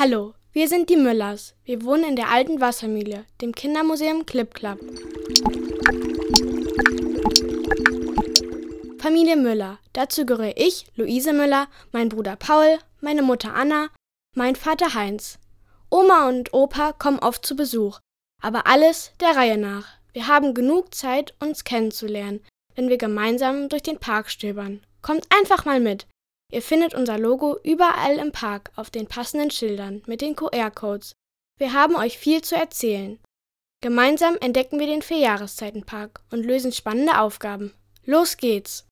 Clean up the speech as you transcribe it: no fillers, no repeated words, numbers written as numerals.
Hallo, wir sind die Müllers. Wir wohnen in der alten Wassermühle, dem Kindermuseum Klipp Klapp. Familie Müller. Dazu gehöre ich, Luise Müller, mein Bruder Paul, meine Mutter Anna, mein Vater Heinz. Oma und Opa kommen oft zu Besuch, aber alles der Reihe nach. Wir haben genug Zeit, uns kennenzulernen, wenn wir gemeinsam durch den Park stöbern. Kommt einfach mal mit. Ihr findet unser Logo überall im Park auf den passenden Schildern mit den QR-Codes. Wir haben euch viel zu erzählen. Gemeinsam entdecken wir den 4-Jahreszeiten-Park und lösen spannende Aufgaben. Los geht's!